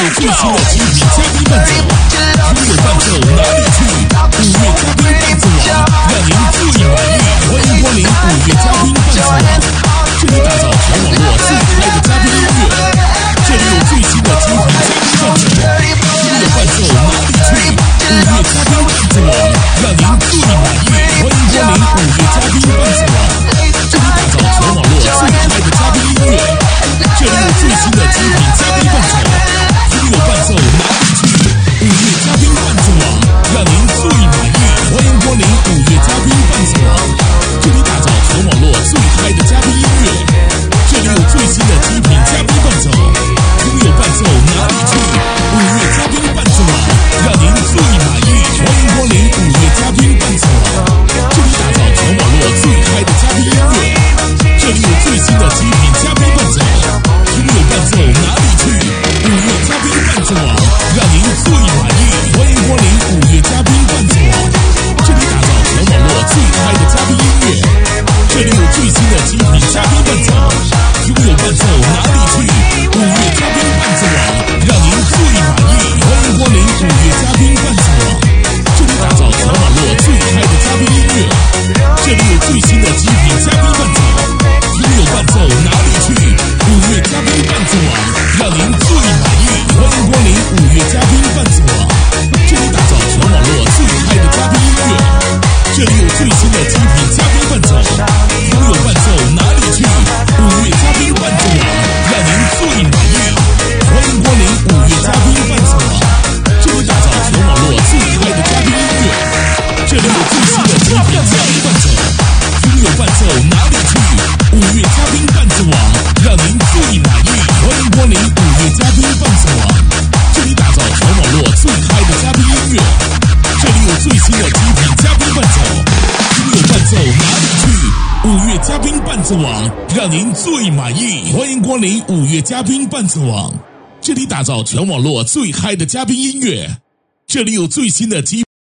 有最新的精品嘉宾伴奏，拥有伴奏哪里去？5月嘉宾伴奏网，让您最满意。欢迎光临5月嘉宾伴奏网，这里打造全网络最嗨的嘉宾音乐，这里有最新的精品嘉宾伴奏，拥有伴奏哪里去？5月嘉宾伴奏网，让您最满意。欢迎光临5月嘉宾伴奏网，这里打造全网络最嗨的嘉宾音乐，这里有最新的精品嘉宾伴奏，拥有伴奏哪里去？5月嘉宾伴奏网，让您最满意。欢迎光临5月嘉宾伴奏网，这里打造全网络最嗨的嘉宾音乐，这里有最新的精品嘉宾伴奏，拥有伴奏哪里去？5月嘉宾伴奏网，让您最满意。欢迎光临5月嘉宾伴奏网，这里打造全网络最嗨的嘉宾音乐，这里有最新的精品嘉宾伴奏，拥有伴奏哪里去？5月嘉宾伴奏网，让您最满意。欢迎光临5月嘉宾伴奏网，这里打造全网络最嗨的嘉宾音乐，这里有最新的精品嘉宾伴奏，拥有伴奏哪里去？5月嘉宾伴奏网，让您最满意。欢迎光临5月嘉宾伴奏网，这里打造全网络最嗨的嘉宾音乐，这里有最新的精品嘉宾伴奏，拥有伴奏哪里去？5月嘉宾伴奏网，让您最满意。欢迎光临5月嘉宾伴奏网，这里打造全网络最嗨的嘉宾音乐，这里有最新的精品嘉宾伴奏，拥有伴奏哪里去？5月嘉宾伴奏网，让您最满意。欢迎光临5月嘉宾伴奏网，这里打造全网络最嗨的嘉宾音乐，这里有最新的精品嘉宾伴奏，拥有伴奏哪里去？5月嘉宾伴奏网，让您最满意。欢迎光临5月嘉宾伴奏网，这里打造全网络最嗨的嘉宾音乐，这里有最新的精品嘉宾伴奏，拥有伴奏哪里去？5月嘉宾伴奏网，让您最满意。欢迎光临5月嘉宾伴奏网，这里打造全网络最嗨的嘉宾音乐，这里有最新的